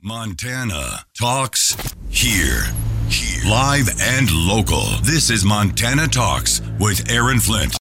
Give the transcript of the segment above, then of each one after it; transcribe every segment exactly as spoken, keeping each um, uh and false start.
Montana Talks here. Here. Live and local. This is Montana Talks with Aaron Flint.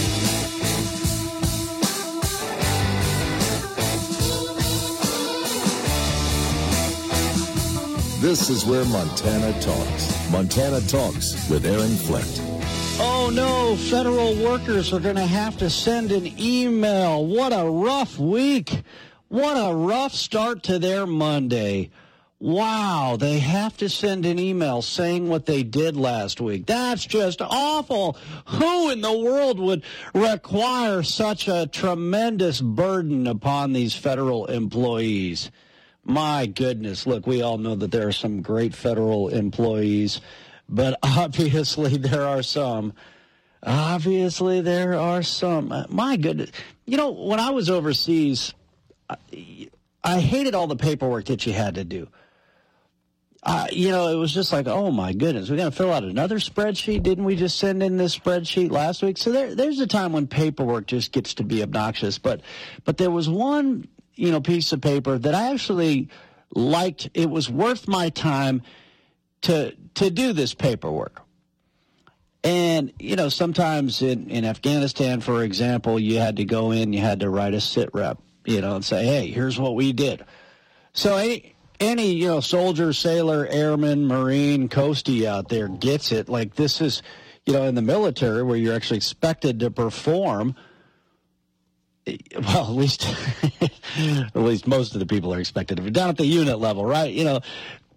This is where Montana talks. Montana Talks with Aaron Flint. Oh no, federal workers are going to have to send an email. What a rough week. What a rough start to their Monday. Wow, they have to send an email saying what they did last week. That's just awful. Who in the world would require such a tremendous burden upon these federal employees? My goodness, look, we all know that there are some great federal employees, but obviously there are some. Obviously there are some. My goodness. You know, when I was overseas, I, I hated all the paperwork that you had to do. Uh, you know, it was just like, oh, my goodness, we're going to fill out another spreadsheet? Didn't we just send in this spreadsheet last week? So there, there's a time when paperwork just gets to be obnoxious. But, but there was one, you know, piece of paper that I actually liked. It was worth my time to to do this paperwork. And, you know, sometimes in, in Afghanistan, for example, you had to go in, you had to write a sit rep, you know, and say, hey, here's what we did. So any... Any, you know, soldier, sailor, airman, Marine, coastie out there gets it. Like this is, you know, in the military where you're actually expected to perform. Well, at least, at least most of the people are expected to be down at the unit level, right? You know,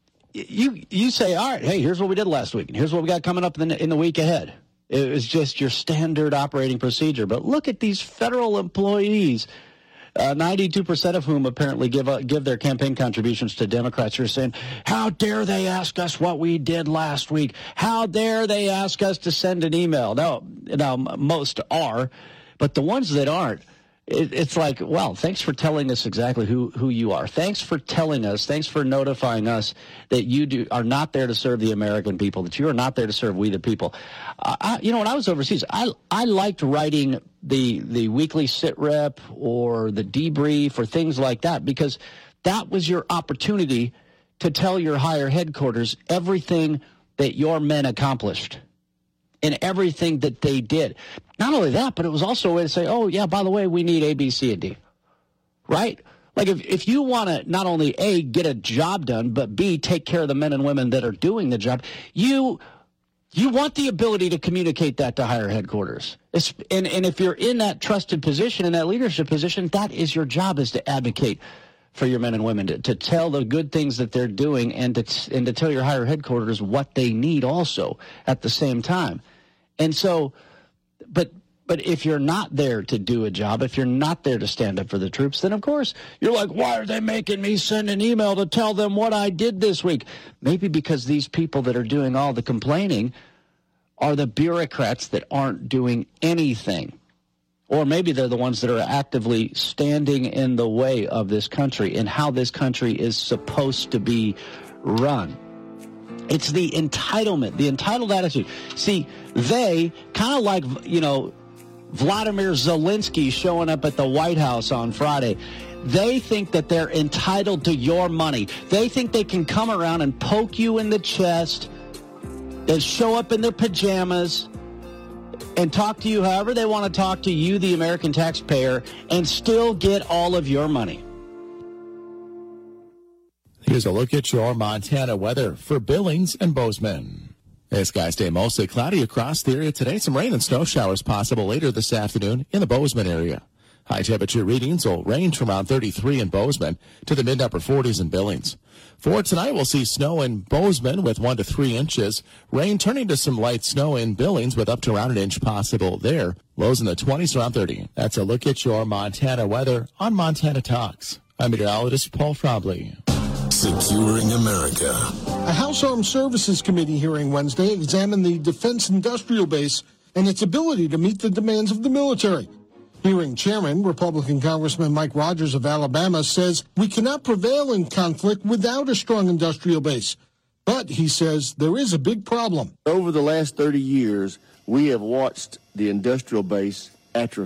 you you say, all right, hey, here's what we did last week, and here's what we got coming up in the, in the week ahead. It was just your standard operating procedure. But look at these federal employees. Uh, ninety-two percent of whom apparently give uh, give their campaign contributions to Democrats who are saying, how dare they ask us what we did last week? How dare they ask us to send an email? Now, now most are, but the ones that aren't, it, it's like, well, thanks for telling us exactly who, who you are. Thanks for telling us, thanks for notifying us that you do are not there to serve the American people, that you are not there to serve we the people. Uh, I, you know, when I was overseas, I I liked writing the the weekly sit rep or the debrief or things like that, because that was your opportunity to tell your higher headquarters everything that your men accomplished and everything that they did. Not only that, but it was also a way to say, oh, yeah, by the way, we need A, B, C, and D, right? Like if, if you want to not only, A, get a job done, but B, take care of the men and women that are doing the job, you you want the ability to communicate that to higher headquarters. It's, and, and if you're in that trusted position, in that leadership position, that is your job, is to advocate for your men and women, to, to tell the good things that they're doing and to, and to tell your higher headquarters what they need also at the same time. And so, but but if you're not there to do a job, if you're not there to stand up for the troops, then of course you're like, why are they making me send an email to tell them what I did this week? Maybe because these people that are doing all the complaining are the bureaucrats that aren't doing anything. Or maybe they're the ones that are actively standing in the way of this country and how this country is supposed to be run. It's the entitlement, the entitled attitude. See, they kind of like, you know, Vladimir Zelensky showing up at the White House on Friday. They think that they're entitled to your money. They think they can come around and poke you in the chest and show up in their pajamas and talk to you however they want to talk to you, the American taxpayer, and still get all of your money. Here's a look at your Montana weather for Billings and Bozeman. The skies stay mostly cloudy across the area today. Some rain and snow showers possible later this afternoon in the Bozeman area. High temperature readings will range from around thirty-three in Bozeman to the mid-upper forties in Billings. For tonight, we'll see snow in Bozeman with one to three inches. Rain turning to some light snow in Billings with up to around an inch possible there. Lows in the twenties around thirty. That's a look at your Montana weather on Montana Talks. I'm meteorologist Paul Frobley. Securing America. A House Armed Services Committee hearing Wednesday examined the Defense Industrial Base and its ability to meet the demands of the military. Hearing chairman, Republican Congressman Mike Rogers of Alabama, says we cannot prevail in conflict without a strong industrial base. But, he says, there is a big problem. Over the last thirty years, we have watched the industrial base atrophy.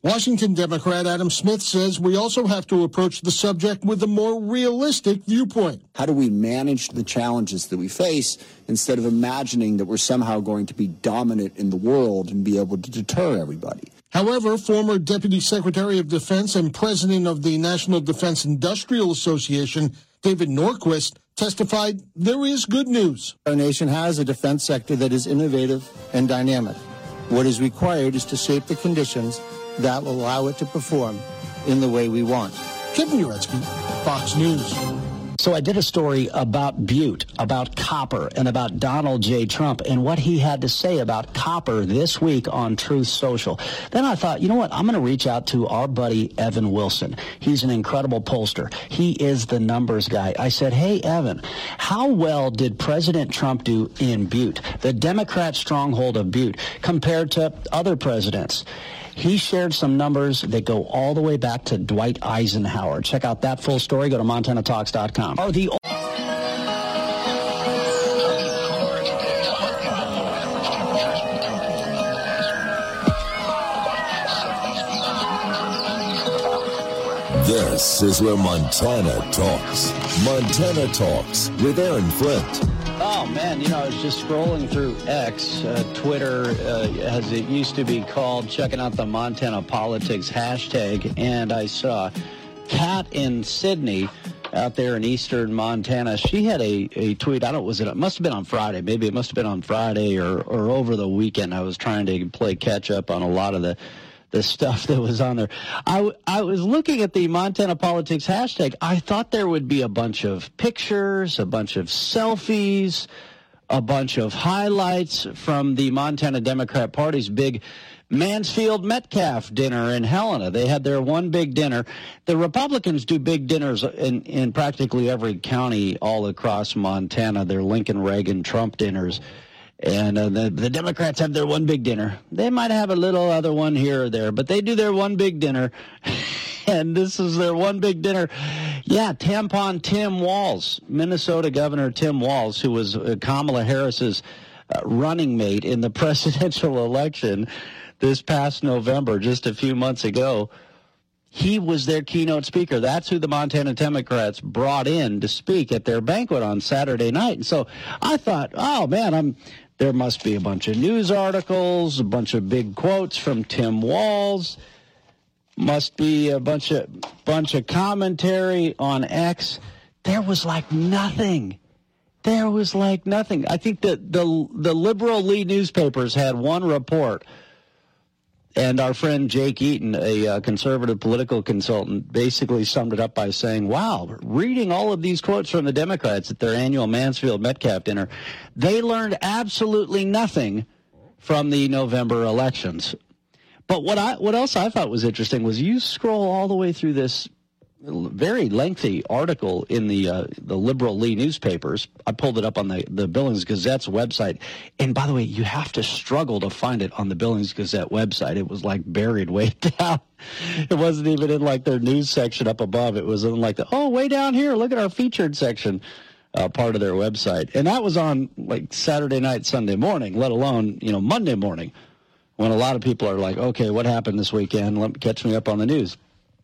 Washington Democrat Adam Smith says we also have to approach the subject with a more realistic viewpoint. How do we manage the challenges that we face instead of imagining that we're somehow going to be dominant in the world and be able to deter everybody? However, former Deputy Secretary of Defense and President of the National Defense Industrial Association, David Norquist, testified there is good news. Our nation has a defense sector that is innovative and dynamic. What is required is to shape the conditions that will allow it to perform in the way we want. Kevin Uretsky, Fox News. So I did a story about Butte, about copper, and about Donald J. Trump and what he had to say about copper this week on Truth Social. Then I thought, you know what, I'm going to reach out to our buddy Evan Wilson. He's an incredible pollster. He is the numbers guy. I said, hey, Evan, how well did President Trump do in Butte, the Democrat stronghold of Butte, compared to other presidents? He shared some numbers that go all the way back to Dwight Eisenhower. Check out that full story. Go to Montana Talks dot com. Are the This is where Montana talks. Montana Talks with Aaron Flint. Oh, man, you know, I was just scrolling through X, uh, Twitter, uh, as it used to be called, checking out the Montana Politics hashtag, and I saw Kat in Sydney out there in eastern Montana. She had a, a tweet. I don't, was it, it must have been on Friday. Maybe it must have been on Friday or, or over the weekend. I was trying to play catch up on a lot of the the stuff that was on there. I, I was looking at the Montana Politics hashtag. I thought there would be a bunch of pictures, a bunch of selfies, a bunch of highlights from the Montana Democrat Party's big Mansfield-Metcalf dinner in Helena. They had their one big dinner. The Republicans do big dinners in, in practically every county all across Montana. They're Lincoln, Reagan, Trump dinners. And uh, the, the Democrats have their one big dinner. They might have a little other one here or there, but they do their one big dinner. And this is their one big dinner. Yeah, Tampon Tim Walz, Minnesota Governor Tim Walz, who was uh, Kamala Harris's uh, running mate in the presidential election this past November, just a few months ago. He was their keynote speaker. That's who the Montana Democrats brought in to speak at their banquet on Saturday night. And so I thought, oh, man, I'm there must be a bunch of news articles, a bunch of big quotes from Tim Walz, must be a bunch of bunch of commentary on X. There was like nothing. There was like nothing. I think that the the liberal lead newspapers had one report. And our friend Jake Eaton, a uh, conservative political consultant, basically summed it up by saying, wow, reading all of these quotes from the Democrats at their annual Mansfield-Metcalf dinner, they learned absolutely nothing from the November elections. But what I what else I thought was interesting was you scroll all the way through this very lengthy article in the uh, the liberal lead newspapers. I pulled it up on the, the Billings Gazette's website. And by the way, you have to struggle to find it on the Billings Gazette website. It was like buried way down. It wasn't even in like their news section up above. It was in like the, oh, way down here, look at our featured section, uh, part of their website. And that was on like Saturday night, Sunday morning, let alone, you know, Monday morning, when a lot of people are like, okay, what happened this weekend? Let me catch me up on the news.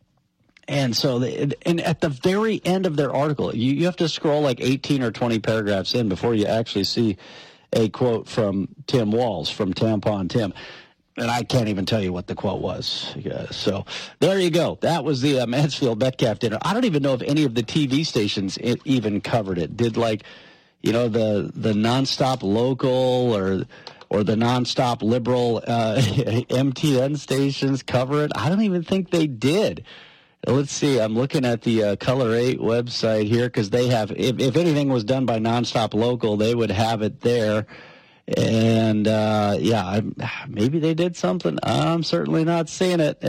And so, they, and at the very end of their article, you, you have to scroll like eighteen or twenty paragraphs in before you actually see a quote from Tim Walz, from Tampon Tim. And I can't even tell you what the quote was. Yeah, so there you go. That was the uh, Mansfield-Metcalf dinner. I don't even know if any of the T V stations it even covered it. Did like, you know, the, the nonstop local or or the nonstop liberal uh, M T N stations cover it? I don't even think they did. Let's see. I'm looking at the uh, Color eight website here because they have, if, if anything was done by Nonstop Local, they would have it there. And, uh, yeah, I, maybe they did something. I'm certainly not seeing it.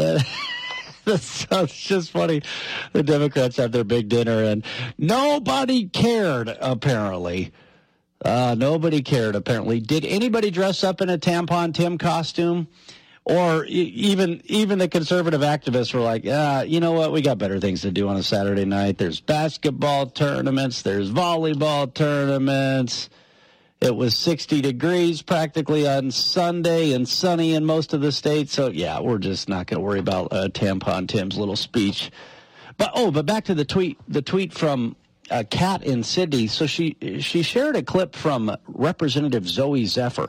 So it's just funny. The Democrats have their big dinner, and nobody cared, apparently. Uh, nobody cared, apparently. Did anybody dress up in a Tampon Tim costume? Or even even the conservative activists were like, ah, you know what, we got better things to do on a Saturday night. There's basketball tournaments, there's volleyball tournaments. It was sixty degrees practically on Sunday and sunny in most of the states. So, yeah, we're just not going to worry about uh, Tampon Tim's little speech. But, oh, but back to the tweet, the tweet from uh, Kat in Sydney. So she she shared a clip from Representative Zoe Zephyr,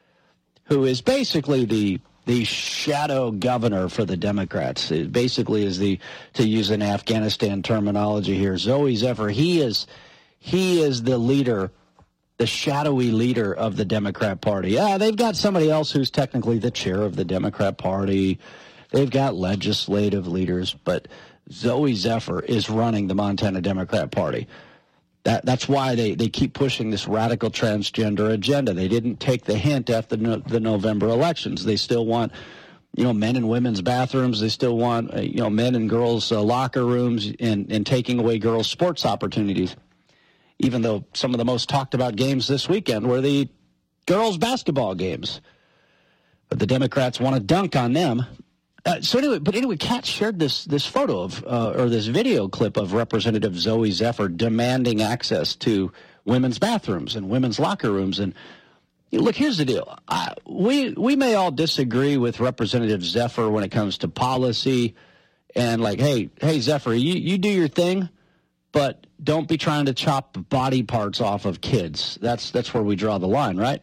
who is basically the the shadow governor for the Democrats. It basically is the, to use an Afghanistan terminology here, Zoe Zephyr. He is he is the leader, the shadowy leader of the Democrat Party. Yeah, they've got somebody else who's technically the chair of the Democrat Party. They've got legislative leaders, but Zoe Zephyr is running the Montana Democrat Party. That, that's why they, they keep pushing this radical transgender agenda. They didn't take the hint after no, the November elections. They still want, you know, men and women's bathrooms. They still want, uh, you know, men and girls' uh, locker rooms, and, and taking away girls' sports opportunities. Even though some of the most talked about games this weekend were the girls' basketball games. But the Democrats want to dunk on them. Uh, so anyway, but anyway, Kat shared this this photo of, uh, or this video clip of Representative Zoe Zephyr demanding access to women's bathrooms and women's locker rooms. And you know, look, here's the deal. I, we we may all disagree with Representative Zephyr when it comes to policy, and like, hey, hey, Zephyr, you, you do your thing, but don't be trying to chop body parts off of kids. That's that's where we draw the line, right?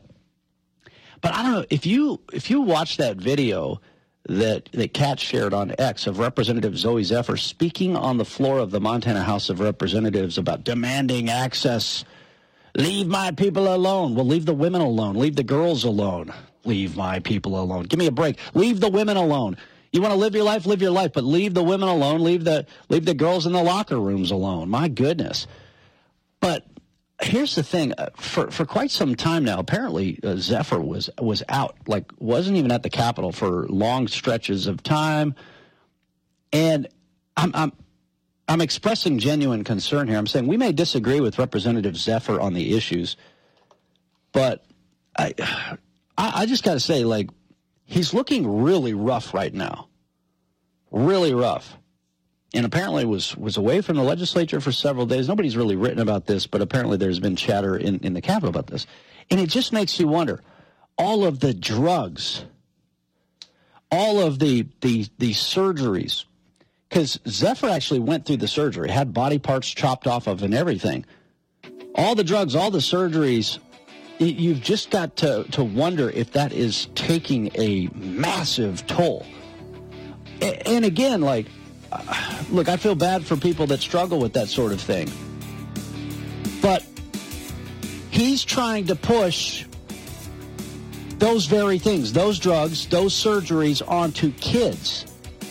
But I don't know, if you if you watch that video that that Kat shared on X of Representative Zoe Zephyr speaking on the floor of the Montana House of Representatives about demanding access. Leave my people alone. Well, leave the women alone. Leave the girls alone. Leave my people alone. Give me a break. Leave the women alone. You want to live your life, live your life, but leave the women alone. Leave the leave the girls in the locker rooms alone. My goodness. But here's the thing. For for quite some time now, apparently uh, Zephyr was was out, like wasn't even at the Capitol for long stretches of time. And I'm I'm I'm expressing genuine concern here. I'm saying we may disagree with Representative Zephyr on the issues, but I I, I just got to say, like, he's looking really rough right now, really rough. And apparently was was away from the legislature for several days. Nobody's really written about this, but apparently there's been chatter in, in the Capitol about this. And it just makes you wonder, all of the drugs, all of the the, the surgeries, because Zephyr actually went through the surgery, had body parts chopped off of and everything. All the drugs, all the surgeries, you've just got to, to wonder if that is taking a massive toll. And again, like, look, I feel bad for people that struggle with that sort of thing. But he's trying to push those very things, those drugs, those surgeries onto kids.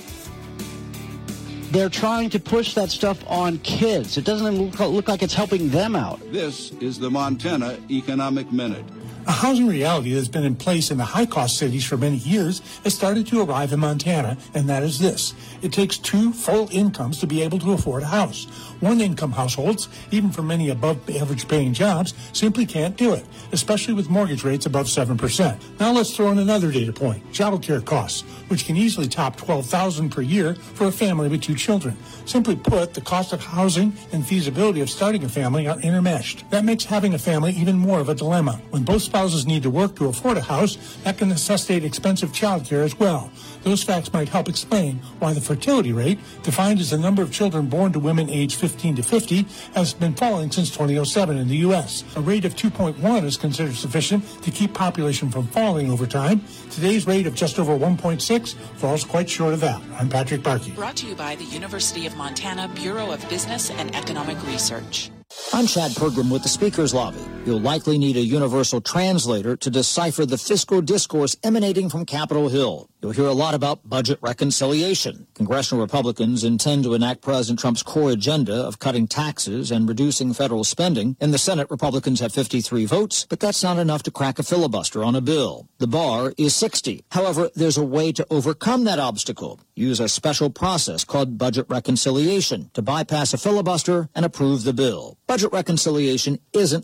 They're trying to push that stuff on kids. It doesn't look, look like it's helping them out. This is the Montana Economic Minute. A housing reality that's been in place in the high-cost cities for many years has started to arrive in Montana, and that is this. It takes two full incomes to be able to afford a house. One-income households, even for many above-average paying jobs, simply can't do it, especially with mortgage rates above seven percent. Now let's throw in another data point, child care costs, which can easily top twelve thousand dollars per year for a family with two children. Simply put, the cost of housing and feasibility of starting a family are intermeshed. That makes having a family even more of a dilemma. When both spouses need to work to afford a house, that can necessitate expensive child care as well. Those facts might help explain why the fertility rate, defined as the number of children born to women aged fifteen to fifty, has been falling since two thousand seven in the U S. A rate of two point one is considered sufficient to keep population from falling over time. Today's rate of just over one point six falls quite short of that. I'm Patrick Barkey. Brought to you by the University of Montana Bureau of Business and Economic Research. I'm Chad Pergram with the Speaker's Lobby. You'll likely need a universal translator to decipher the fiscal discourse emanating from Capitol Hill. You'll hear a lot about budget reconciliation. Congressional Republicans intend to enact President Trump's core agenda of cutting taxes and reducing federal spending. In the Senate, Republicans have fifty-three votes, but that's not enough to crack a filibuster on a bill. The bar is sixty. However, there's a way to overcome that obstacle. Use a special process called budget reconciliation to bypass a filibuster and approve the bill. Budget reconciliation isn't a trick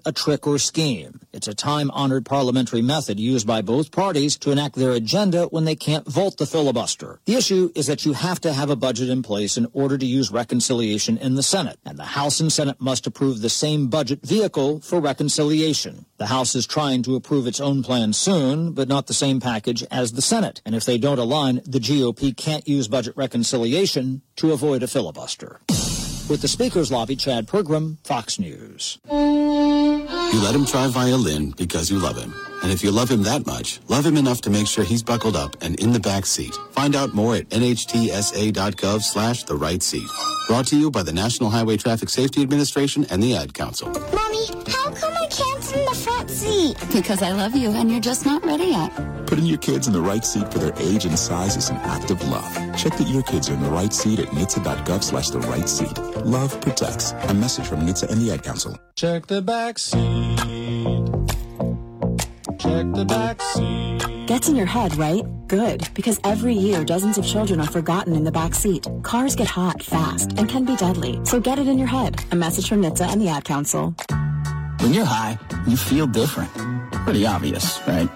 or scheme. It's a time-honored parliamentary method used by both parties to enact their agenda when they can't vote the filibuster. The issue is that you have to have a budget in place in order to use reconciliation in the Senate, and the House and Senate must approve the same budget vehicle for reconciliation. The House is trying to approve its own plan soon, but not the same package as the Senate. And if they don't align, the G O P can't use budget reconciliation to avoid a filibuster. With the Speaker's Lobby, Chad Pergram, Fox News. You let him try violin because you love him. And if you love him that much, love him enough to make sure he's buckled up and in the back seat. Find out more at nhtsa.gov slash the right seat. Brought to you by the National Highway Traffic Safety Administration and the Ad Council. Mommy, how come I can't sit in the front seat? Because I love you and you're just not ready yet. Putting your kids in the right seat for their age and size is an act of love. Check that your kids are in the right seat at nhtsa.gov slash the right seat. Love protects. A message from N H T S A and the Ad Council. Check the back seat. Check the back seat. Gets in your head, right? Good, because every year dozens of children are forgotten in the back seat. Cars get hot fast and can be deadly, so get it in your head. A message from N H T S A and the Ad Council. When you're high, you feel different. Pretty obvious, right?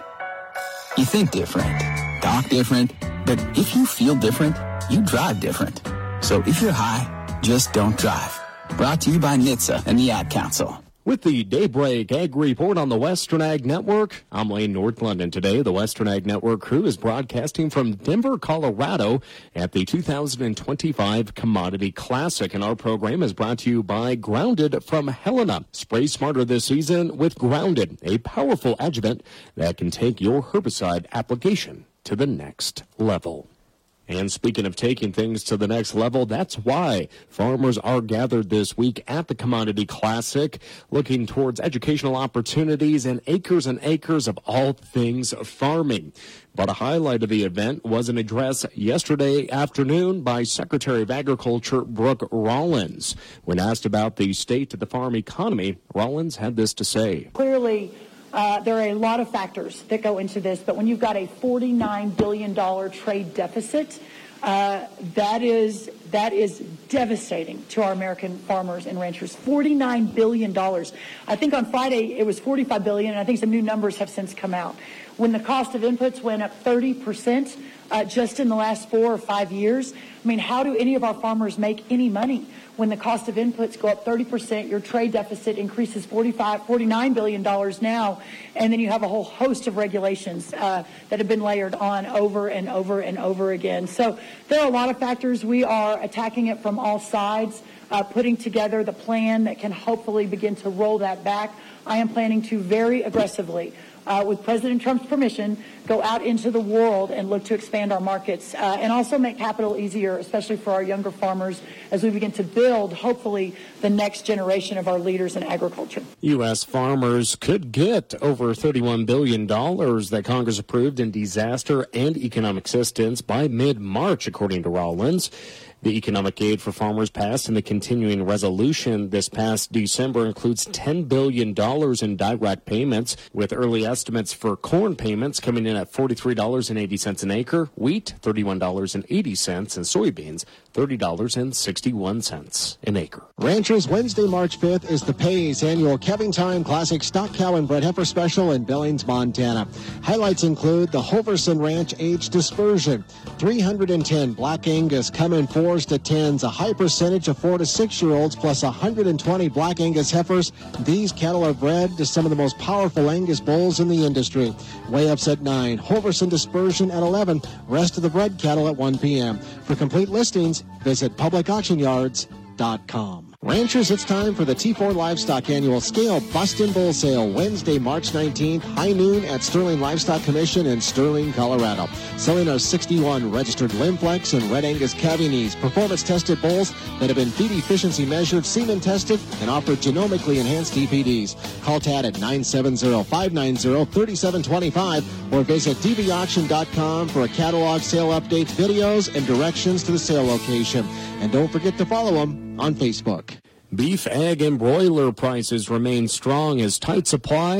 You think different, talk different, but if you feel different, you drive different. So if you're high, just don't drive. Brought to you by N H T S A and the Ad Council. With the Daybreak Ag Report on the Western Ag Network, I'm Lane North London. Today, the Western Ag Network crew is broadcasting from Denver, Colorado at the two thousand twenty-five Commodity Classic. And our program is brought to you by Grounded from Helena. Spray smarter this season with Grounded, a powerful adjuvant that can take your herbicide application to the next level. And speaking of taking things to the next level, that's why farmers are gathered this week at the Commodity Classic, looking towards educational opportunities and acres and acres of all things farming. But a highlight of the event was an address yesterday afternoon by Secretary of Agriculture Brooke Rollins. When asked about the state of the farm economy, Rollins had this to say. Clearly, Uh, there are a lot of factors that go into this, but when you've got a forty-nine billion dollars trade deficit, uh, that is that is devastating to our American farmers and ranchers. forty-nine billion dollars. I think on Friday it was forty-five billion dollars, and I think some new numbers have since come out. When the cost of inputs went up thirty percent uh, just in the last four or five years, I mean, how do any of our farmers make any money? When the cost of inputs go up thirty percent, your trade deficit increases forty-five, forty-nine billion dollars now, and then you have a whole host of regulations uh, that have been layered on over and over and over again. So there are a lot of factors. We are attacking it from all sides, uh, putting together the plan that can hopefully begin to roll that back. I am planning to very aggressively, Uh, with President Trump's permission, go out into the world and look to expand our markets uh, and also make capital easier, especially for our younger farmers, as we begin to build, hopefully, the next generation of our leaders in agriculture. U S farmers could get over thirty-one billion dollars that Congress approved in disaster and economic assistance by mid-March, according to Rollins. The economic aid for farmers passed in the continuing resolution this past December includes ten billion dollars in direct payments, with early estimates for corn payments coming in at forty-three dollars and eighty cents an acre, wheat thirty-one dollars and eighty cents, and soybeans thirty dollars and sixty-one cents an acre. Ranchers, Wednesday, March fifth is the Pays annual Calving Time Classic Stock Cow and Bred Heifer Special in Billings, Montana. Highlights include the Hoverson Ranch Age Dispersion, three hundred ten Black Angus come in fours to tens, a high percentage of four to six-year-olds, plus one hundred twenty Black Angus heifers. These cattle are bred to some of the most powerful Angus bulls in the industry. Weigh-ups at nine, Hoverson Dispersion at eleven, rest of the bred cattle at one p.m. For complete listings, visit public auction yards dot com. Ranchers, it's time for the T four Livestock Annual Scale Bustin' Bull Sale, Wednesday, March nineteenth, high noon at Sterling Livestock Commission in Sterling, Colorado. Selling our sixty-one registered Limflex and Red Angus Cavionese, performance-tested bulls that have been feed efficiency measured, semen tested, and offer genomically enhanced D P Ds. Call Tad at nine seven zero, five nine zero, three seven two five or visit d v auction dot com for a catalog, sale updates, videos, and directions to the sale location. And don't forget to follow them on Facebook. Beef, egg, and broiler prices remain strong as tight supplies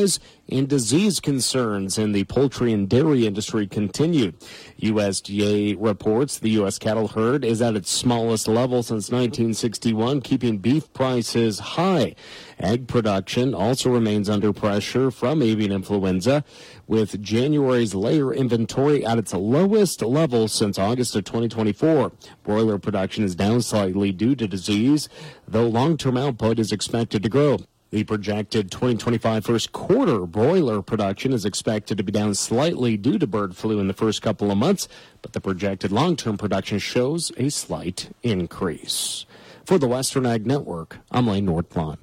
And disease concerns in the poultry and dairy industry continue. U S D A reports the U S cattle herd is at its smallest level since nineteen sixty-one, keeping beef prices high. Egg production also remains under pressure from avian influenza, with January's layer inventory at its lowest level since August of twenty twenty-four. Broiler production is down slightly due to disease, though long-term output is expected to grow. The projected twenty twenty-five first quarter broiler production is expected to be down slightly due to bird flu in the first couple of months, but the projected long-term production shows a slight increase. For the Western Ag Network, I'm Lane Nordlund.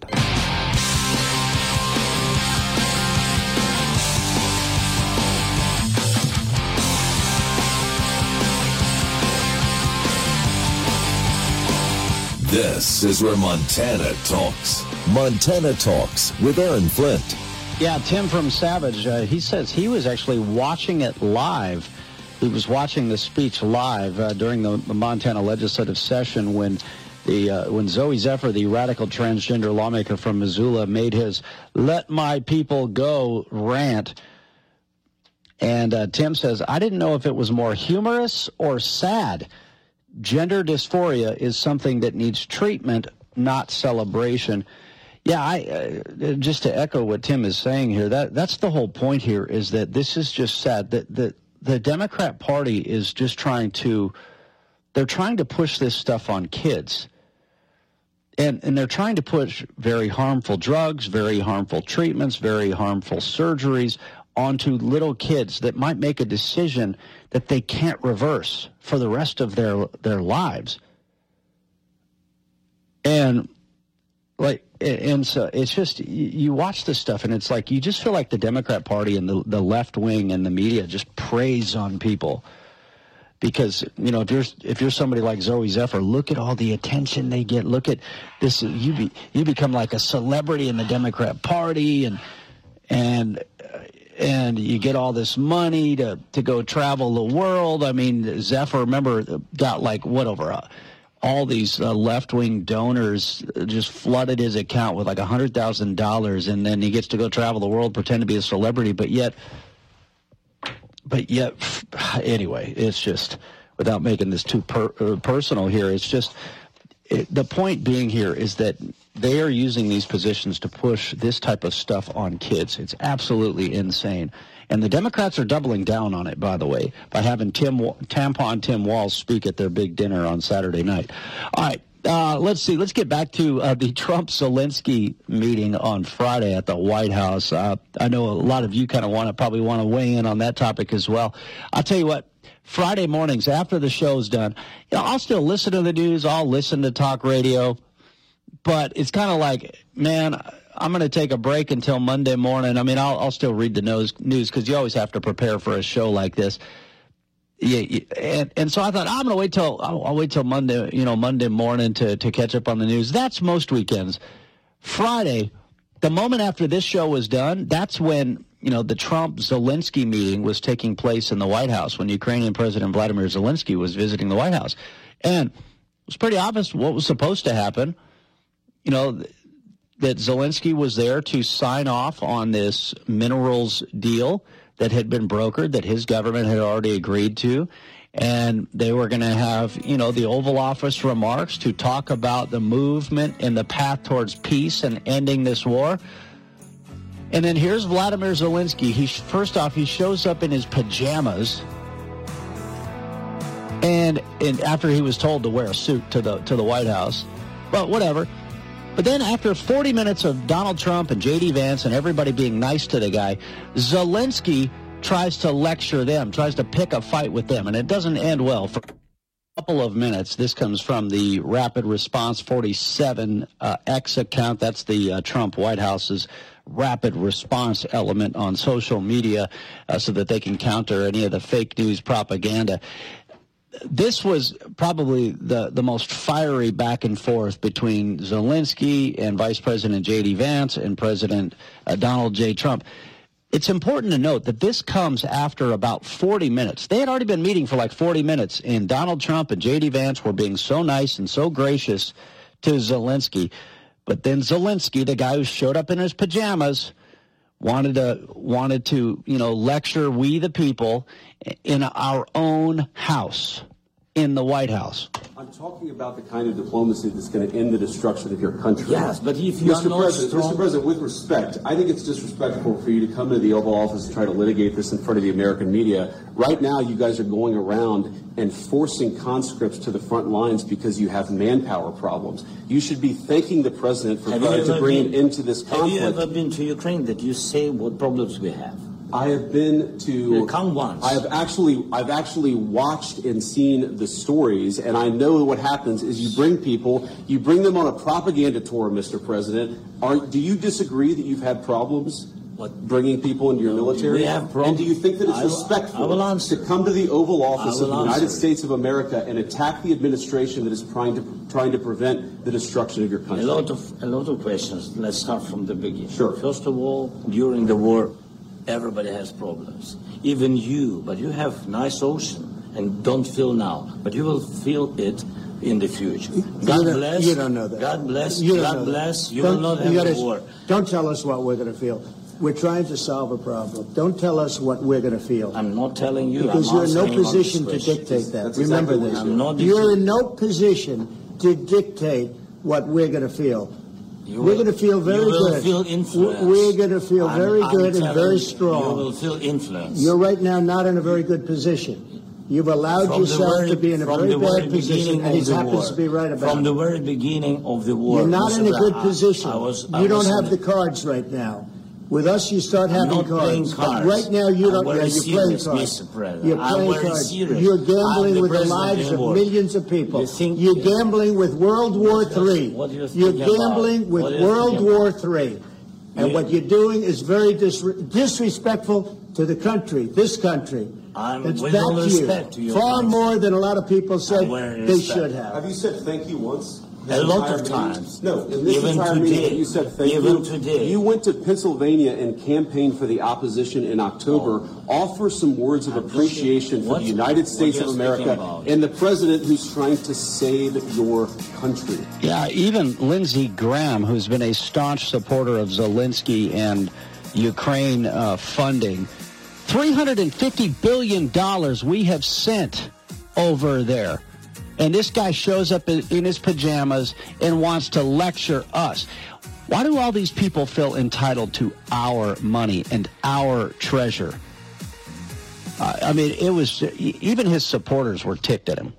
This is where Montana talks. Montana Talks with Aaron Flint. Yeah, Tim from Savage, uh, he says he was actually watching it live. He was watching the speech live uh, during the Montana legislative session when the uh, when Zoe Zephyr, the radical transgender lawmaker from Missoula, made his "Let My People Go" rant. And uh, Tim says, I didn't know if it was more humorous or sad. Gender dysphoria is something that needs treatment, not celebration. Yeah, I uh, just to echo what Tim is saying here, that that's the whole point here, is that this is just sad. That the, the Democrat Party is just trying to, they're trying to push this stuff on kids. And, and they're trying to push very harmful drugs, very harmful treatments, very harmful surgeries onto little kids that might make a decision that they can't reverse for the rest of their their lives. And like, and so it's just, you watch this stuff and it's like, you just feel like the Democrat Party and the, the left wing and the media just preys on people. Because, you know, if you're if you're somebody like Zoe Zephyr, look at all the attention they get. Look at this. You be you become like a celebrity in the Democrat Party, and and and you get all this money to to go travel the world. I mean, Zephyr, remember, got like what over a, all these uh, left-wing donors just flooded his account with like one hundred thousand dollars, and then he gets to go travel the world, pretend to be a celebrity, but yet, but yet, anyway, it's just, without making this too per, uh, personal here, it's just, it, the point being here is that they are using these positions to push this type of stuff on kids. It's absolutely insane. And the Democrats are doubling down on it, by the way, by having Tim Tampon Tim Walz speak at their big dinner on Saturday night. All right, uh, let's see. Let's get back to uh, the Trump-Zelensky meeting on Friday at the White House. Uh, I know a lot of you kind of want to probably want to weigh in on that topic as well. I'll tell you what. Friday mornings after the show's done, you know, I'll still listen to the news. I'll listen to talk radio. But it's kind of like, man, I'm going to take a break until Monday morning. I mean, I'll, I'll still read the news because you always have to prepare for a show like this. Yeah, and, and so I thought, I'm going to wait till I'll, I'll wait till Monday, you know, Monday morning to, to catch up on the news. That's most weekends. Friday, the moment after this show was done, that's when, you know, the Trump-Zelensky meeting was taking place in the White House, when Ukrainian President Vladimir Zelensky was visiting the White House. And it was pretty obvious what was supposed to happen. You know, that Zelensky was there to sign off on this minerals deal that had been brokered, that his government had already agreed to. And they were going to have, you know, the Oval Office remarks to talk about the movement and the path towards peace and ending this war. And then here's Vladimir Zelensky. He first off, he shows up in his pajamas, and and after he was told to wear a suit to the to the White House, but whatever. But then after forty minutes of Donald Trump and J D Vance and everybody being nice to the guy, Zelensky tries to lecture them, tries to pick a fight with them, and it doesn't end well for a couple of minutes. This comes from the Rapid Response forty-seven uh, X account. That's the uh, Trump White House's rapid response element on social media uh, so that they can counter any of the fake news propaganda. This was probably the, the most fiery back and forth between Zelensky and Vice President J D Vance and President uh, Donald J. Trump. It's important to note that this comes after about forty minutes. They had already been meeting for like forty minutes, and Donald Trump and J D Vance were being so nice and so gracious to Zelensky. But then Zelensky, the guy who showed up in his pajamas, wanted to wanted to you know lecture we the people in our own house, in the White House. I'm talking about the kind of diplomacy that's going to end the destruction of your country. Yes, but if you Mister are not President, strong... Mister President, with respect, I think it's disrespectful for you to come into the Oval Office and try to litigate this in front of the American media. Right now, you guys are going around and forcing conscripts to the front lines because you have manpower problems. You should be thanking the President for trying to bring him into this conflict. Have you ever been to Ukraine that you say what problems we have? I have been to. Come once. I have actually, I've actually watched and seen the stories, and I know what happens is you bring people, you bring them on a propaganda tour, Mister President. Are, do you disagree that you've had problems what? bringing people into your military? We have problems. And do you think that it's I will, respectful I will answer. to come to the Oval Office of the answer. United States of America and attack the administration that is trying to trying to prevent the destruction of your country? A lot of a lot of questions. Let's start from the beginning. Sure. First of all, during the war, everybody has problems, even you, but you have nice ocean and don't feel now, but you will feel it in the future. God you bless. You don't know that. God bless. You God bless. You don't, will not you have gotta, a war. Don't tell us what we're going to feel. We're trying to solve a problem. Don't tell us what we're going to feel. I'm not telling you. Because I'm you're in no answering position all to these dictate that. That's Remember exactly this. I'm not You're in no position to dictate what we're going to feel. You we're will, going to feel very you will good. Feel influence. We're going to feel I'm, very I'm good and very you, strong. You will feel influence. You're right now not in a very good position. You've allowed from yourself very, to be in a very bad very position, and he happens war. to be right about From it. the very beginning of the war. You're not Mister in a good I, position. I was, I you don't was have the cards right now. With us, you start I'm having not cards. cards. But right now, you don't. I'm Yeah, you're playing serious, cards. Mister President. You're I'm playing very cards. serious. You're gambling the with the president lives in of war. millions of people. You think, you're gambling with World War Three. What do you You're think gambling about? with What do you World think War about? Three. And Yeah. what you're doing is very dis- disrespectful to the country, this country. I'm It's with back all to respect to you. you. Far Thanks. more than a lot of people said I'm wearing they respect. should have. Have you said thank you once? A lot of Entire times. meeting? No, in this Even entire today. meeting, you said thank Even you. today. You went to Pennsylvania and campaigned for the opposition in October. Oh. Offer some words of appreciation for What- the United States what of you're America speaking about. and the president who's trying to save your country. Yeah, even Lindsey Graham, who's been a staunch supporter of Zelensky and Ukraine uh, funding, three hundred fifty billion dollars we have sent over there. And this guy shows up in, in his pajamas and wants to lecture us. Why do all these people feel entitled to our money and our treasure? Uh, I mean, it was, even his supporters were ticked at him.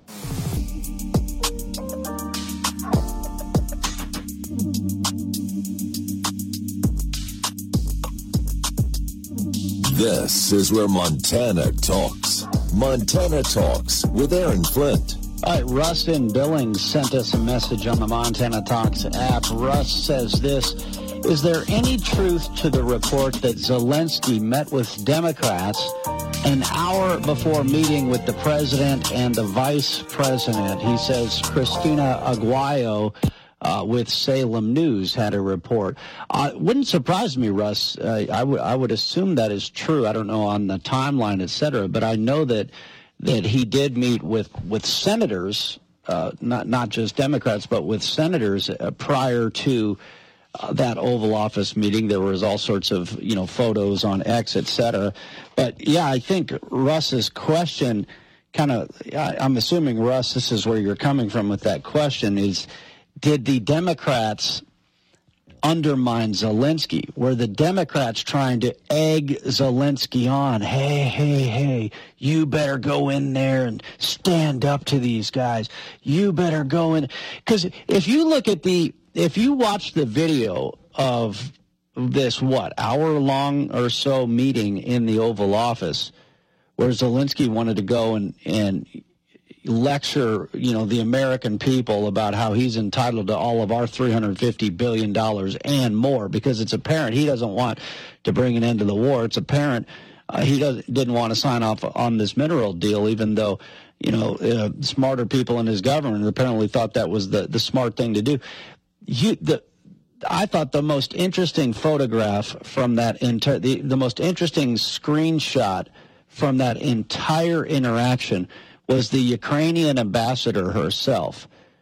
This is where Montana talks. Montana Talks with Aaron Flint. All right, Russ in Billings sent us a message on the Montana Talks app. Russ says this: is there any truth to the report that Zelensky met with Democrats an hour before meeting with the president and the vice president? He says Christina Aguayo uh, with Salem News had a report. Uh, wouldn't surprise me, Russ. Uh, I would I would assume that is true. I don't know on the timeline, et cetera, but I know that that he did meet with, with senators, uh, not not just Democrats, but with senators uh, prior to uh, that Oval Office meeting. There was all sorts of, you know, photos on X, et cetera. But, yeah, I think Russ's question kind of, I'm assuming, Russ, this is where you're coming from with that question, is did the Democrats undermine Zelensky? Were the Democrats trying to egg Zelensky on? Hey, hey, hey, you better go in there and stand up to these guys. You better go in. Because if you look at the, if you watch the video of this, what, hour-long or so meeting in the Oval Office, where Zelensky wanted to go and, and lecture, you know, the American people about how he's entitled to all of our three hundred fifty billion dollars and more, because it's apparent he doesn't want to bring an end to the war. It's apparent uh, he doesn't, didn't want to sign off on this mineral deal, even though, you know, uh, smarter people in his government apparently thought that was the, the smart thing to do. You, the, I thought the most interesting photograph from that, inter- the, the most interesting screenshot from that entire interaction was the Ukrainian ambassador herself.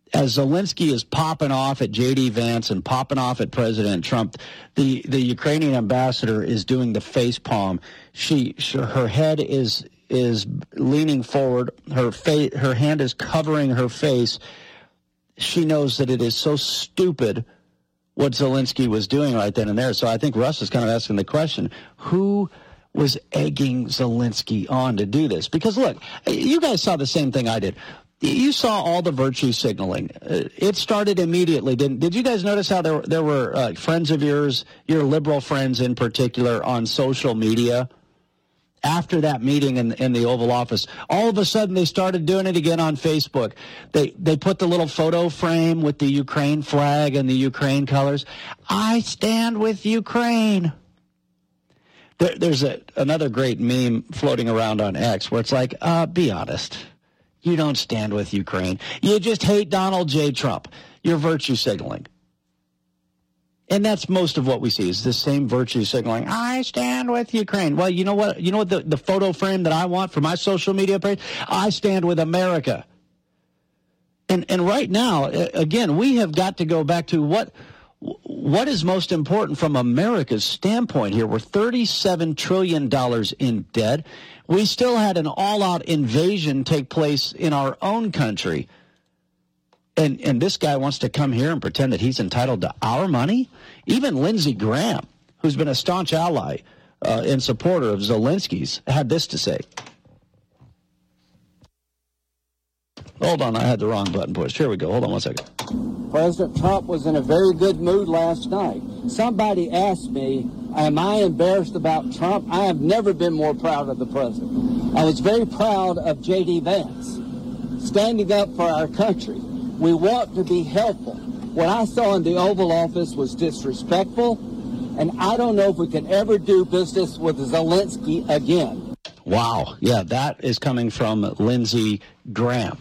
as Zelensky is popping off at J D Vance and popping off at President Trump, the, the Ukrainian ambassador is doing the face palm. She, she her head is is leaning forward. Her fa- her hand is covering her face. She knows that it is so stupid what Zelensky was doing right then and there. So I think Russ is kind of asking the question, who was egging Zelensky on to do this? Because, look, you guys saw the same thing I did. You saw all the virtue signaling. It started immediately. Didn't, did you guys notice how there, there were uh, friends of yours, your liberal friends in particular, on social media after that meeting in, in the Oval Office? All of a sudden, they started doing it again on Facebook. They they put the little photo frame with the Ukraine flag and the Ukraine colors. I stand with Ukraine. There, there's a, another great meme floating around on X where it's like, uh, be honest. You don't stand with Ukraine. You just hate Donald J. Trump. You're virtue signaling. And that's most of what we see is this same virtue signaling. I stand with Ukraine. Well, you know what? You know what the, the photo frame that I want for my social media page? I stand with America. And and right now, again, we have got to go back to what what is most important from America's standpoint here. We're thirty-seven trillion dollars in debt. We still had an all-out invasion take place in our own country. And and this guy wants to come here and pretend that he's entitled to our money? Even Lindsey Graham, who's been a staunch ally uh, and supporter of Zelensky's, had this to say. Hold on, I had the wrong button pushed. Here we go. Hold on one second. President Trump was in a very good mood last night. Somebody asked me, am I embarrassed about Trump? I have never been more proud of the president. I was very proud of J D Vance, standing up for our country. We want to be helpful. What I saw in the Oval Office was disrespectful, and I don't know if we can ever do business with Zelensky again. Wow. Yeah, that is coming from Lindsey Graham.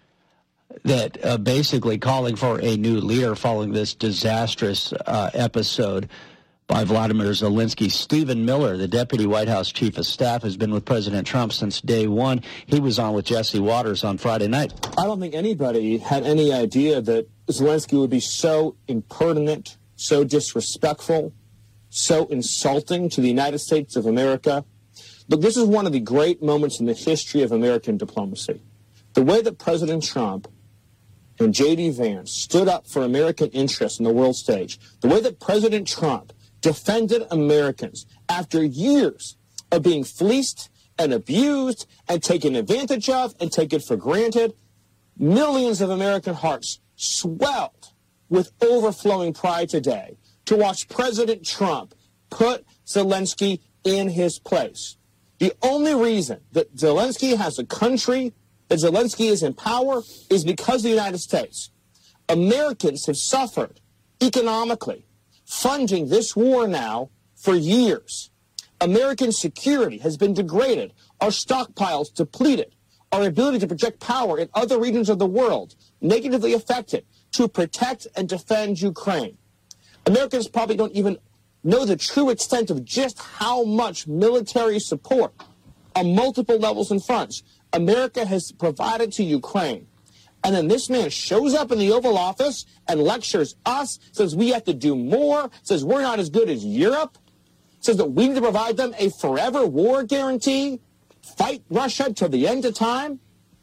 That uh, basically calling for a new leader following this disastrous uh, episode by Vladimir Zelensky. Stephen Miller, the Deputy White House Chief of Staff, has been with President Trump since day one. He was on with Jesse Waters on Friday night. I don't think anybody had any idea that Zelensky would be so impertinent, so disrespectful, so insulting to the United States of America. Look, this is one of the great moments in the history of American diplomacy. The way that President Trump and J D Vance stood up for American interests on the world stage, the way that President Trump defended Americans after years of being fleeced and abused and taken advantage of and taken for granted, millions of American hearts swelled with overflowing pride today to watch President Trump put Zelensky in his place. The only reason that Zelensky has a country, that Zelensky is in power, is because of the United States. Americans have suffered economically, funding this war now for years. American security has been degraded, our stockpiles depleted, our ability to project power in other regions of the world negatively affected to protect and defend Ukraine. Americans probably don't even know the true extent of just how much military support on multiple levels and fronts America has provided to Ukraine. And then this man shows up in the Oval Office and lectures us, says we have to do more, says we're not as good as Europe, says that we need to provide them a forever war guarantee, fight Russia till the end of time.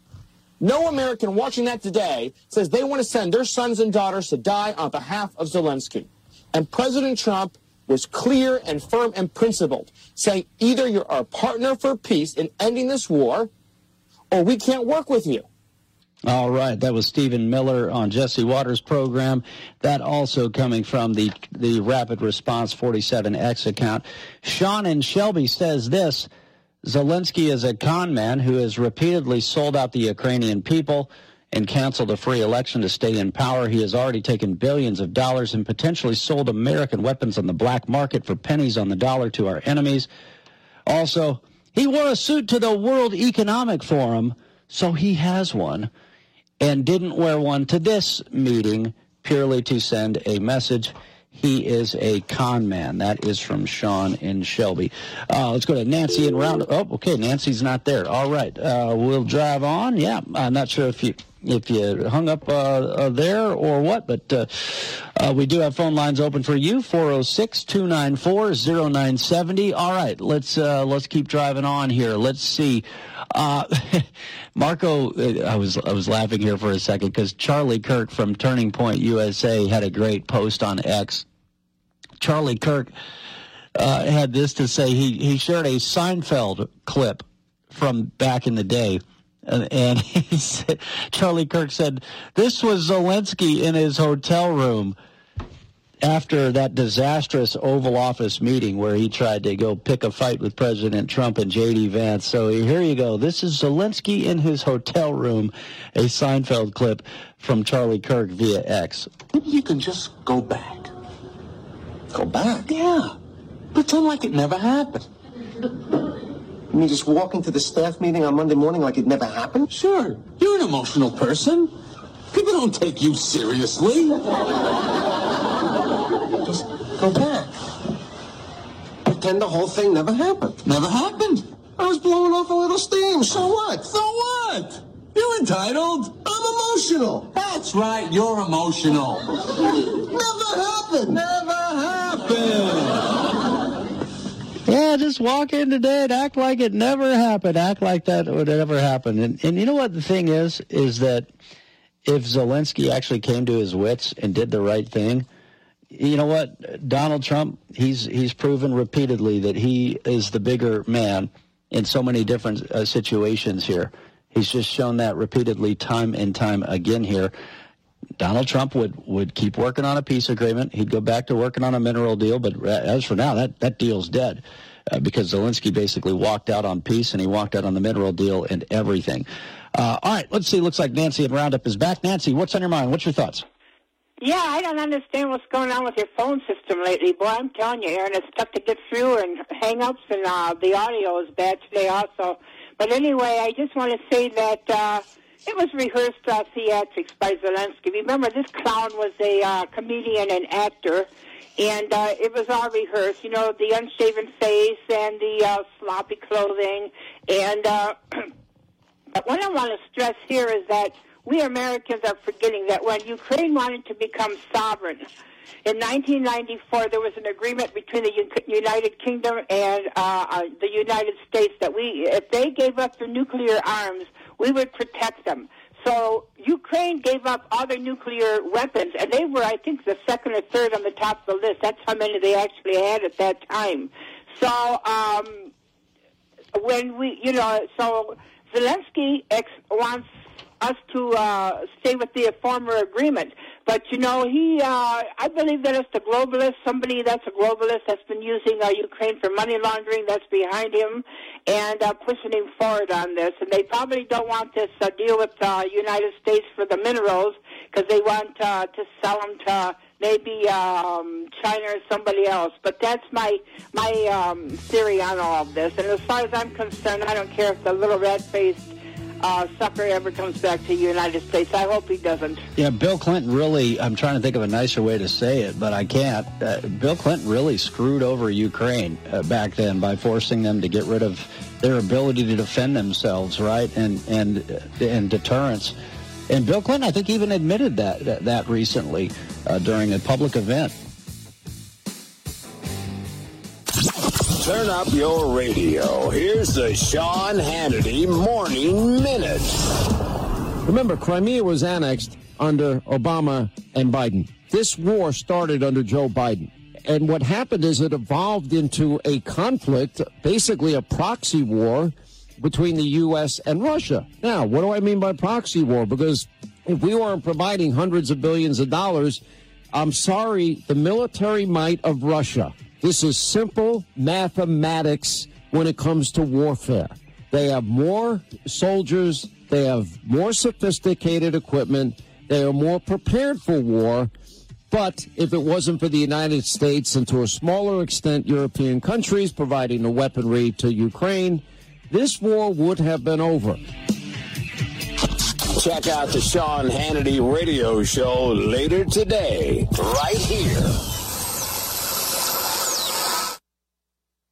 No American watching that today says they want to send their sons and daughters to die on behalf of Zelensky. And President Trump was clear and firm and principled, saying either you're our partner for peace in ending this war, or we can't work with you. All right, that was Stephen Miller on Jesse Waters' program. That also coming from the the Rapid Response forty-seven X account. Sean in Shelby says this: Zelensky is a con man who has repeatedly sold out the Ukrainian people and canceled a free election to stay in power. He has already taken billions of dollars and potentially sold American weapons on the black market for pennies on the dollar to our enemies. Also, he wore a suit to the World Economic Forum, so he has one, and didn't wear one to this meeting purely to send a message. He is a con man. That is from Sean in Shelby. Uh, let's go to Nancy in Round. Oh, okay, Nancy's not there. All right, uh, we'll drive on. Yeah, I'm not sure if you if you hung up uh, uh, there or what. But uh, uh, we do have phone lines open for you, four oh six, two nine four, oh nine seven oh. All right, let's uh, let's keep driving on here. Let's see. Uh, Marco, I was I was laughing here for a second because Charlie Kirk from Turning Point U S A had a great post on X. Charlie Kirk uh, had this to say. He, he shared a Seinfeld clip from back in the day. And, and he said, Charlie Kirk said, this was Zelensky in his hotel room after that disastrous Oval Office meeting where he tried to go pick a fight with President Trump and J D Vance. So here you go. This is Zelensky in his hotel room, a Seinfeld clip from Charlie Kirk via X. You can just go back. Go back? Yeah. Pretend like it never happened. You mean just walk into the staff meeting on Monday morning like it never happened? Sure. You're an emotional person. People don't take you seriously. Just go back. Pretend the whole thing never happened. Never happened. I was blowing off a little steam. So what? So what? You're entitled. I'm emotional. That's right. You're emotional. Never happened. Never happened. Yeah, just walk in today and act like it never happened. Act like that would never happen. And, and you know what the thing is, is that if Zelensky actually came to his wits and did the right thing, you know what? Donald Trump, he's he's proven repeatedly that he is the bigger man in so many different uh, situations here. He's just shown that repeatedly time and time again here. Donald Trump would, would keep working on a peace agreement. He'd go back to working on a mineral deal. But as for now, that, that deal's dead uh, because Zelensky basically walked out on peace and he walked out on the mineral deal and everything. Uh, all right, let's see. Looks like Nancy in Roundup is back. Nancy, what's on your mind? What's your thoughts? Yeah, I don't understand what's going on with your phone system lately. Boy, I'm telling you, Aaron, it's tough to get through and hang-ups, and uh, the audio is bad today also. But anyway, I just want to say that uh, it was rehearsed uh, theatrics by Zelensky. Remember, this clown was a uh, comedian and actor, and uh, it was all rehearsed. You know, the unshaven face and the uh, sloppy clothing. And uh, but what I want to stress here is that we Americans are forgetting that when Ukraine wanted to become sovereign, in nineteen ninety-four, there was an agreement between the United Kingdom and uh, uh, the United States that we, if they gave up their nuclear arms, we would protect them. So Ukraine gave up all their nuclear weapons, and they were, I think, the second or third on the top of the list. That's how many they actually had at that time. So um, when we, you know, so Zelensky ex- wants us to uh, stay with the former agreement. But, you know, he, uh, I believe that it's the globalist, somebody that's a globalist that's been using uh, Ukraine for money laundering, that's behind him, and uh, pushing him forward on this. And they probably don't want this uh, deal with the uh, United States for the minerals because they want uh, to sell them to maybe um, China or somebody else. But that's my my um, theory on all of this. And as far as I'm concerned, I don't care if the little red-faced Uh, sucker ever comes back to the United States. I hope he doesn't. Yeah, Bill Clinton really, I'm trying to think of a nicer way to say it, but I can't. Uh, Bill Clinton really screwed over Ukraine uh, back then by forcing them to get rid of their ability to defend themselves, right, and and and deterrence. And Bill Clinton, I think, even admitted that that, that recently uh, during a public event. Turn up your radio. Here's the Sean Hannity Morning Minute. Remember, Crimea was annexed under Obama and Biden. This war started under Joe Biden. And what happened is it evolved into a conflict, basically a proxy war between the U S and Russia. Now, what do I mean by proxy war? Because if we weren't providing hundreds of billions of dollars, I'm sorry, the military might of Russia. This is simple mathematics when it comes to warfare. They have more soldiers. They have more sophisticated equipment. They are more prepared for war. But if it wasn't for the United States and to a smaller extent European countries providing the weaponry to Ukraine, this war would have been over. Check out the Sean Hannity radio show later today, right here.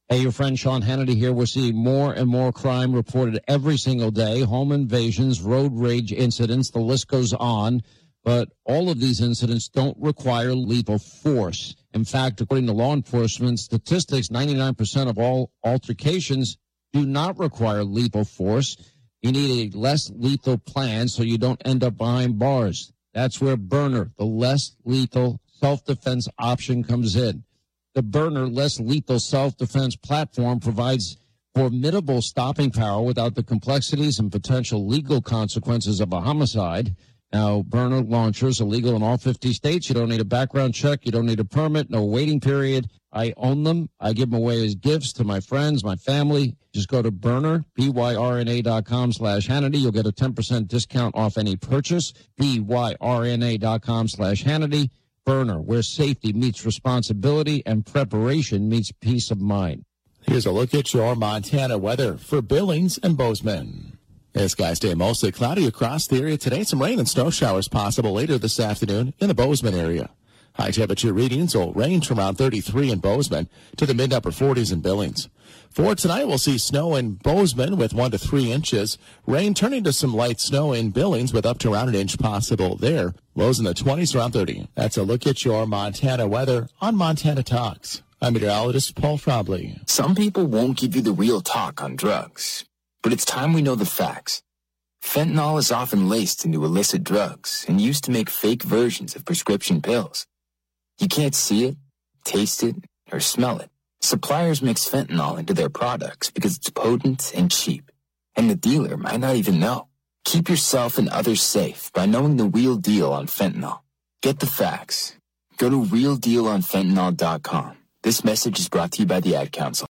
Hey, your friend Sean Hannity here. We're seeing more and more crime reported every single day. Home invasions, road rage incidents, the list goes on. But all of these incidents don't require lethal force. In fact, according to law enforcement statistics, ninety-nine percent of all altercations do not require lethal force. You need a less lethal plan so you don't end up behind bars. That's where Byrna, the less lethal self-defense option, comes in. The Byrna less lethal self-defense platform provides formidable stopping power without the complexities and potential legal consequences of a homicide. Now, Byrna launchers are legal in all fifty states. You don't need a background check. You don't need a permit. No waiting period. I own them. I give them away as gifts to my friends, my family. Just go to Byrna, B Y R N A dot com slash Hannity. You'll get a ten percent discount off any purchase. B Y R N A dot com slash Hannity. Byrna, where safety meets responsibility and preparation meets peace of mind. Here's a look at your Montana weather for Billings and Bozeman. The skies stay mostly cloudy across the area today. Some rain and snow showers possible later this afternoon in the Bozeman area. High temperature readings will range from around thirty-three in Bozeman to the mid-upper forties in Billings. For tonight, we'll see snow in Bozeman with one to three inches. Rain turning to some light snow in Billings with up to around an inch possible there. Lows in the twenties, around thirty. That's a look at your Montana weather on Montana Talks. I'm meteorologist Paul Frobley. Some people won't give you the real talk on drugs, but it's time we know the facts. Fentanyl is often laced into illicit drugs and used to make fake versions of prescription pills. You can't see it, taste it, or smell it. Suppliers mix fentanyl into their products because it's potent and cheap, and the dealer might not even know. Keep yourself and others safe by knowing the real deal on fentanyl. Get the facts. Go to real deal on fentanyl dot com. This message is brought to you by the Ad Council.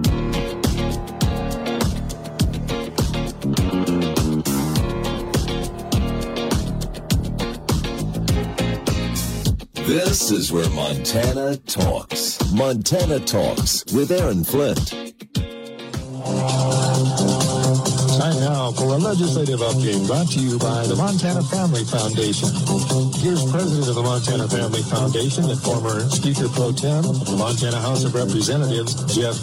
This is where Montana talks. Montana Talks with Aaron Flint. Time now for a legislative update brought to you by the Montana Family Foundation. Here's President of the Montana Family Foundation and former Speaker Pro Tem of the Montana House of Representatives, Jeff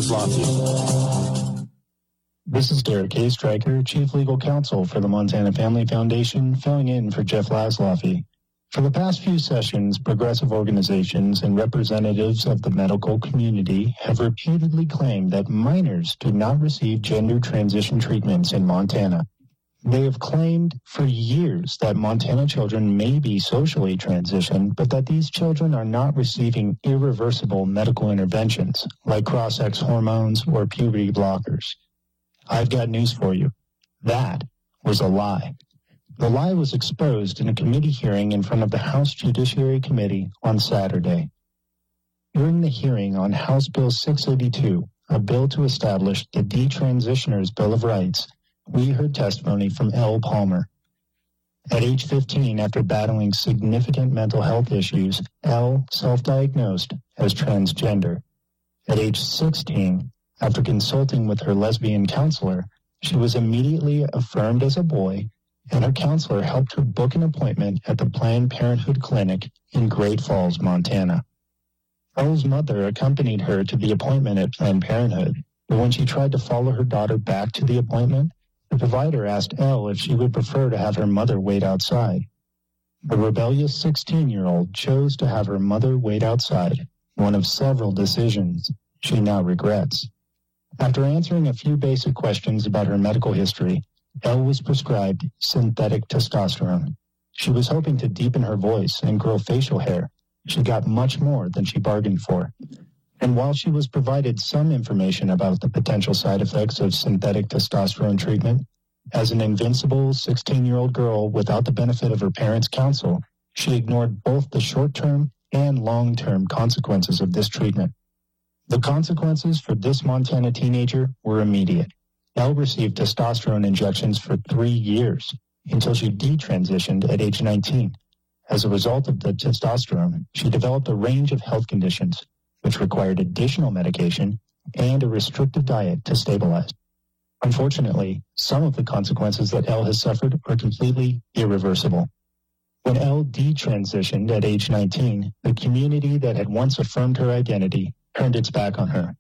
Laszloffy. This is Derek K. Stryker, Chief Legal Counsel for the Montana Family Foundation, filling in for Jeff Laszloffy. For the past few sessions, progressive organizations and representatives of the medical community have repeatedly claimed that minors do not receive gender transition treatments in Montana. They have claimed for years that Montana children may be socially transitioned, but that these children are not receiving irreversible medical interventions like cross-sex hormones or puberty blockers. I've got news for you. That was a lie. The lie was exposed in a committee hearing in front of the House Judiciary Committee on Saturday. During the hearing on House Bill six eighty-two, a bill to establish the Detransitioners' Bill of Rights, we heard testimony from Elle Palmer. At age fifteen, after battling significant mental health issues, Elle self-diagnosed as transgender. At age sixteen, after consulting with her lesbian counselor, she was immediately affirmed as a boy, and her counselor helped her book an appointment at the Planned Parenthood Clinic in Great Falls, Montana. Elle's mother accompanied her to the appointment at Planned Parenthood, but when she tried to follow her daughter back to the appointment, the provider asked Elle if she would prefer to have her mother wait outside. The rebellious sixteen-year-old chose to have her mother wait outside, one of several decisions she now regrets. After answering a few basic questions about her medical history, Elle was prescribed synthetic testosterone. She was hoping to deepen her voice and grow facial hair. She got much more than she bargained for. And while she was provided some information about the potential side effects of synthetic testosterone treatment, as an invincible sixteen-year-old girl without the benefit of her parents' counsel, she ignored both the short-term and long-term consequences of this treatment. The consequences for this Montana teenager were immediate. Elle received testosterone injections for three years until she detransitioned at age nineteen. As a result of the testosterone, she developed a range of health conditions, which required additional medication and a restrictive diet to stabilize. Unfortunately, some of the consequences that Elle has suffered are completely irreversible. When Elle detransitioned at age nineteen, the community that had once affirmed her identity turned its back on her.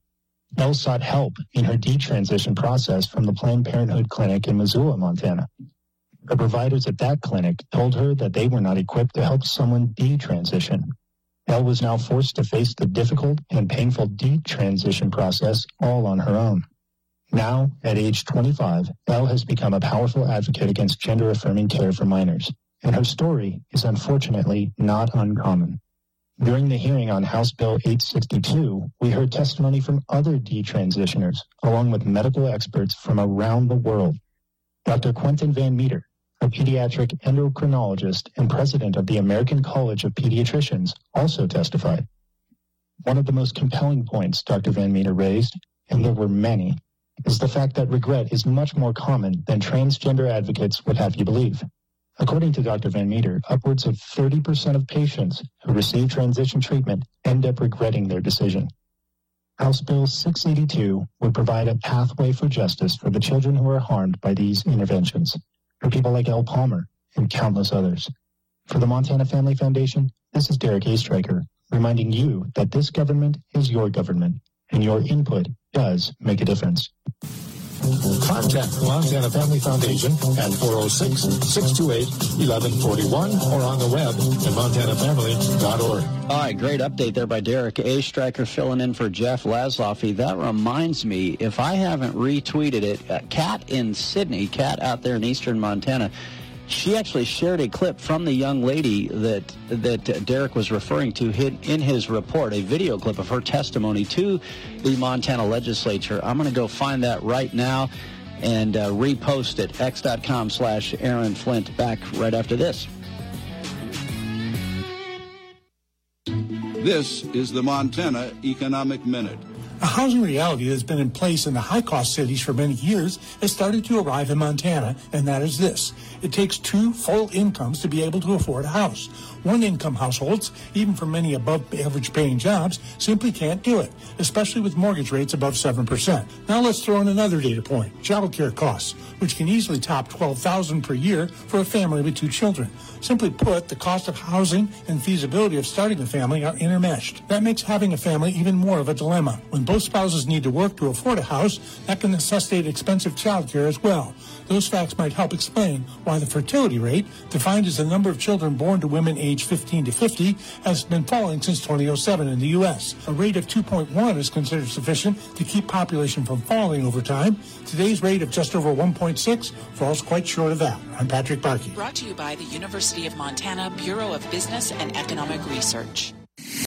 Elle sought help in her detransition process from the Planned Parenthood clinic in Missoula, Montana. The providers at that clinic told her that they were not equipped to help someone detransition. Elle was now forced to face the difficult and painful detransition process all on her own. Now, at age twenty-five, Elle has become a powerful advocate against gender-affirming care for minors, and her story is unfortunately not uncommon. During the hearing on House Bill eight sixty-two, we heard testimony from other detransitioners, along with medical experts from around the world. Doctor Quentin Van Meter, a pediatric endocrinologist and president of the American College of Pediatricians, also testified. One of the most compelling points Doctor Van Meter raised, and there were many, is the fact that regret is much more common than transgender advocates would have you believe. According to Doctor Van Meter, upwards of thirty percent of patients who receive transition treatment end up regretting their decision. House Bill six eighty-two would provide a pathway for justice for the children who are harmed by these interventions, for people like Elle Palmer and countless others. For the Montana Family Foundation, this is Derek A. Stryker, reminding you that this government is your government, and your input does make a difference. Contact the Montana Family Foundation at four oh six, six two eight, one one four one or on the web at montana family dot org. All right, great update there by Derek A. Stryker filling in for Jeff Laszloffy. That reminds me, if I haven't retweeted it, uh, Kat in Sydney, Kat out there in eastern Montana, she actually shared a clip from the young lady that that Derek was referring to in his report, a video clip of her testimony to the Montana legislature. I'm going to go find that right now and uh, repost it, x.com slash Aaron Flint, back right after this. This is the Montana Economic Minute. A housing reality that has been in place in the high-cost cities for many years has started to arrive in Montana, and that is this. It takes two full incomes to be able to afford a house. One-income households, even for many above-average paying jobs, simply can't do it, especially with mortgage rates above seven percent. Now let's throw in another data point, child care costs, which can easily top twelve thousand dollars per year for a family with two children. Simply put, the cost of housing and feasibility of starting a family are intermeshed. That makes having a family even more of a dilemma. When both spouses need to work to afford a house, that can necessitate expensive child care as well. Those facts might help explain why the fertility rate, defined as the number of children born to women aged fifteen to fifty, has been falling since two thousand seven in the U S. A rate of two point one is considered sufficient to keep population from falling over time. Today's rate of just over one point six falls quite short of that. I'm Patrick Barkey. Brought to you by the University of Montana Bureau of Business and Economic Research.